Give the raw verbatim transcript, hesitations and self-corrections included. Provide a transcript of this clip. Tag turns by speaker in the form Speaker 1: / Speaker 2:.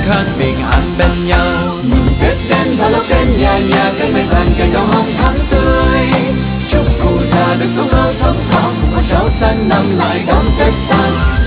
Speaker 1: khác biệt hẳn bên nhau.
Speaker 2: Mừng Tết đến thở lóc đến nhà nhà, cánh mai vàng cài đào hồng tháng tươi. Chúc cụ già được sống lâu sống thọ, cùng con cháu sang năm lại đón Tết sang.